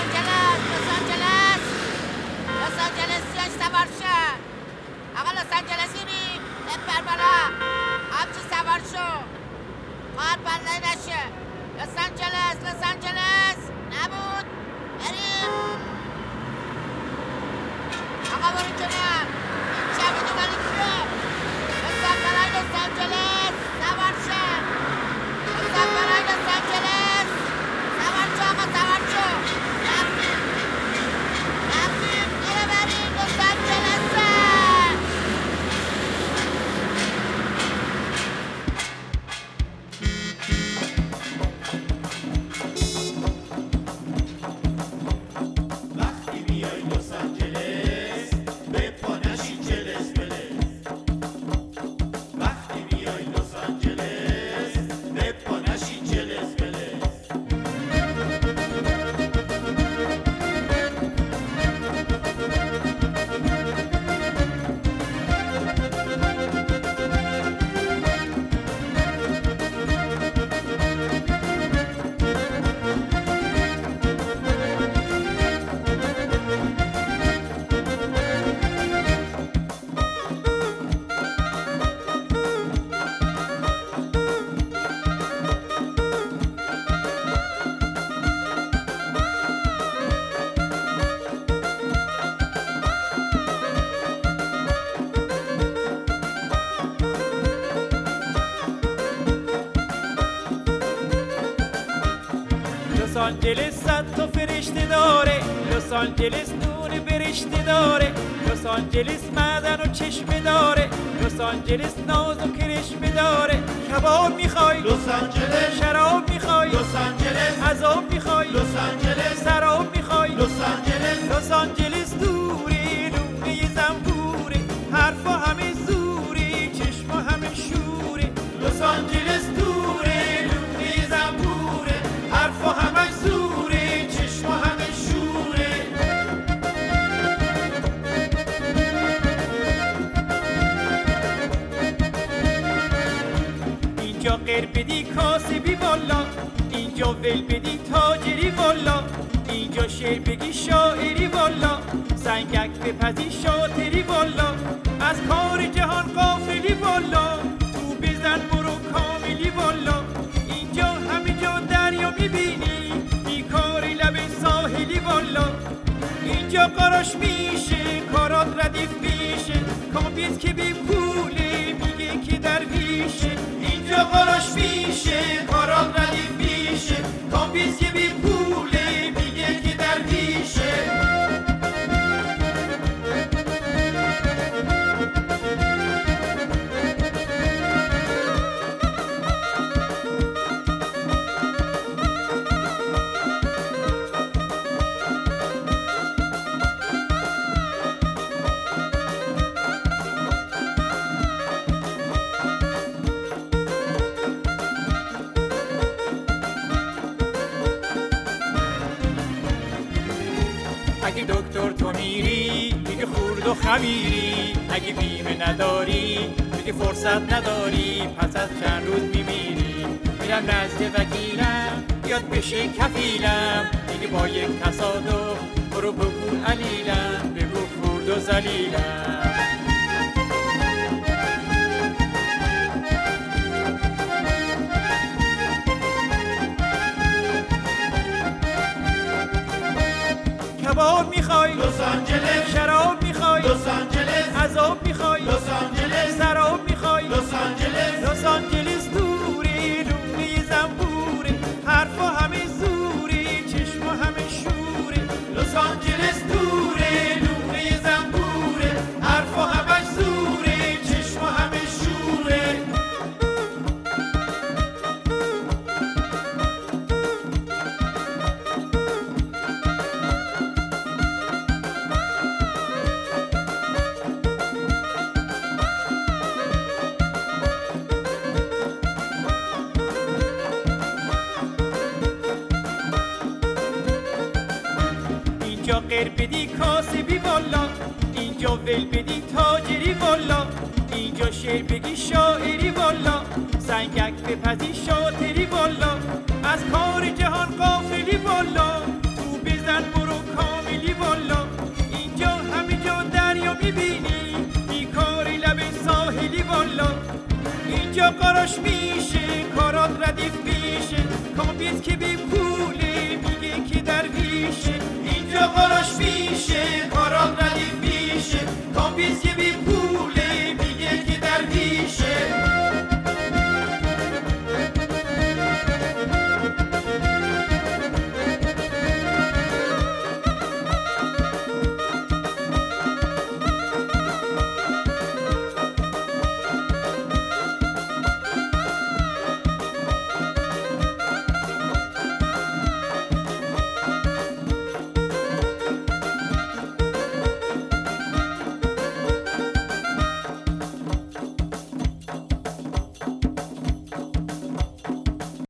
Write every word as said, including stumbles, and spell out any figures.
آنجلس لس آنجلس لس آنجلسیاش سوار شد. آقا لس آنجلسیری بپر بالا همچی سوار شو خواهد بلده نشه. لس آنجلس لس آنجلس نبود بریم. آقا برو کنم این چه میدونی که مسافرهای لس آنجلس سوار شد. مسافرهای لس آنجلس سوار شو آقا سوار شو. رفتیم رفتیم اینو بریم لس آنجلسه. وقتی میای لس آنجلس به پا نشین جلس بلس. وقتی میای لس آنجلس به پا نشین جلس بلس. لس آنجلس صد تا فرشته داره، لس آنجلس نور برشته داره، لس آنجلس معدن و چشمه داره، لس آنجلس ناز و کرشمه داره. کباب میخوای لس آنجلس، شراب میخوای لس آنجلس، عذاب میخوای لس آنجلس، سراب میخوای لس آنجلس. لس آنجلس دوره لونه زنبوره، حرفا همه زوره چشما همه شوره. لس آنجلس دوره لونه زنبوره، حرفا همه زوره چشما همه شوره. اینجا غیر بدی کاسبی والا، اینجا ول بدی تاجری والا، اینجا شعر بگی شاعری والا، سنگک بپزی شاطری والا، از کار جهان غافلی والا، تو بزن برو کاملی والا. اینجا همه جا دریا میبینی، بیکاری لب ساحلی والا. اینجا قراش میشه کارات ردیف میشه، کامپیز که بی پوله میگه که درویشه. اینجا قراش میشه کارات ردیف میشه، کامپیز که بی پوله میگه که درویشه. اگه دکتر تو میری میگه خورد و خمیری، اگه بیمه نداری میگه فرصت نداری، پس از چند روز میمیری. میرم نزد وکیلم بیاد بشه کفیلم، میگه با یک تصادف برو بگو علیلم، بگو خورد و ذلیلم. کباب میخوای لس آنجلس، شراب میخوای لس آنجلس، عذاب میخوای لس آنجلس، سراب میخوای لس آنجلس. لس آنجلس دوره لونه زنبوره، حرفا همه زوره چشما همه شوره. لس آنجلس دوره لونه زنبوره، حرفا همه زوره چشما همه شوره. اینجا غیر بدی کاسبی والا، اینجا ول بدی تاجری والا، اینجا شعر بگی شاعری والا، سنگک بپزی شاطری والا، از کار جهان غافلی والا، تو بزن اینجا قاراش میشه کارات ردیف میشه کامپیز که بی پوله میگه که درویشه اینجا قاراش میشه کارات ردیف میشه کامپیز که